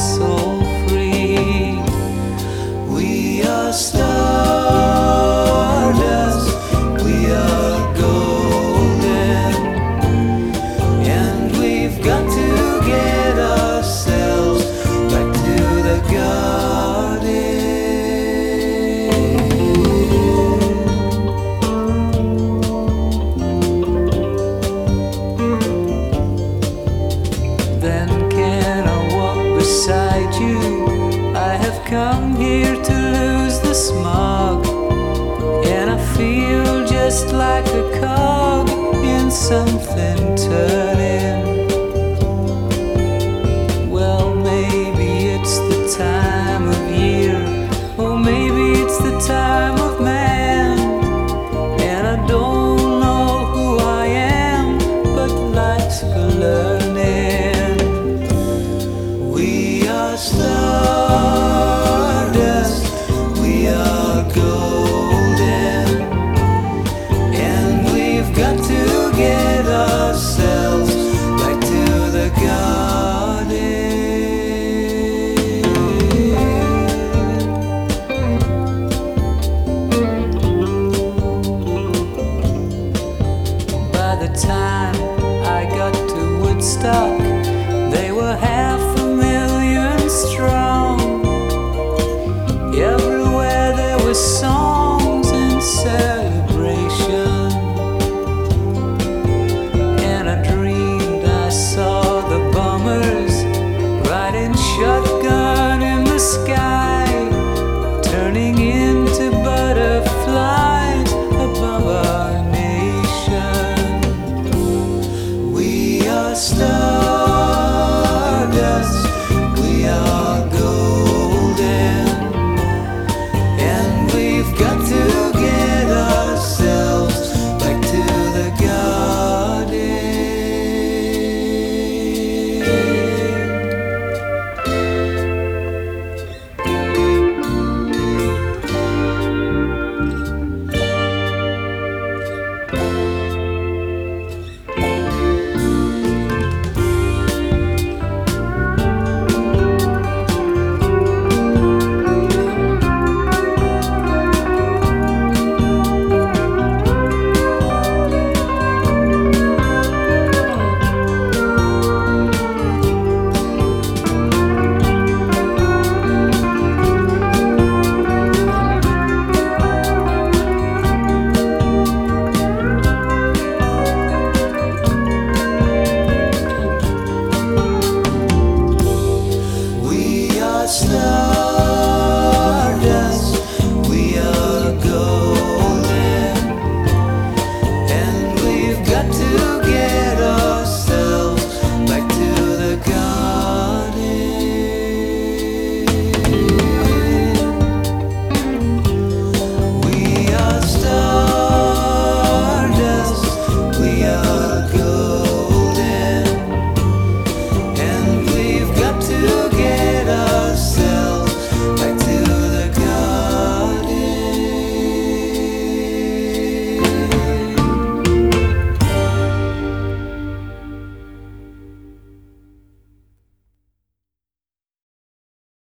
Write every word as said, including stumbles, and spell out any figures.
so free. We are stardust, we are golden, and we've got to get ourselves back to the garden. Then can I walk beside you? I have come here to lose the smog, and I feel just like a cog in something turning. Well, maybe it's the time of year, or maybe it's the time of man, and I don't know who I am, but life's for learning. We are stardust, we are golden, and we've got to get ourselves back to the garden. By the time I got to Woodstock, they were half a million strong. Everywhere there were songs and celebration, and I dreamed I saw the bombers riding shotgun in the sky, turning into butterflies above our nation. We are stardust, we are golden, and we've got to get ourselves back to the garden. We are stars.